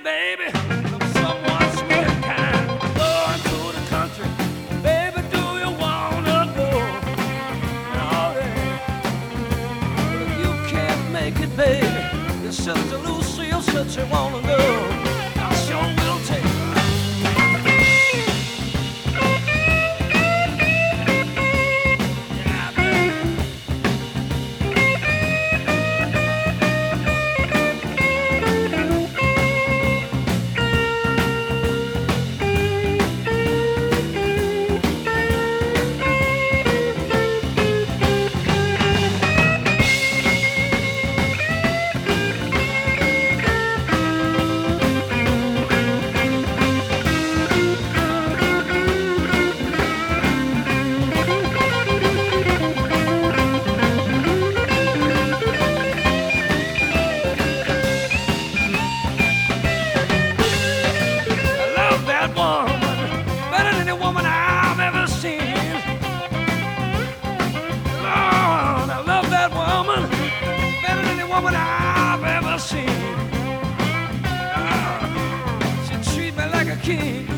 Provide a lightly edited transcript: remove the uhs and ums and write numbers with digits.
baby, from someone sweet and kind. Going to the country, baby, do you wanna go? Oh, yeah. But if you can't make it, baby, your sister Lucille said she wanna go. I sure will take her. Woman I've ever seen. She treat me like a king.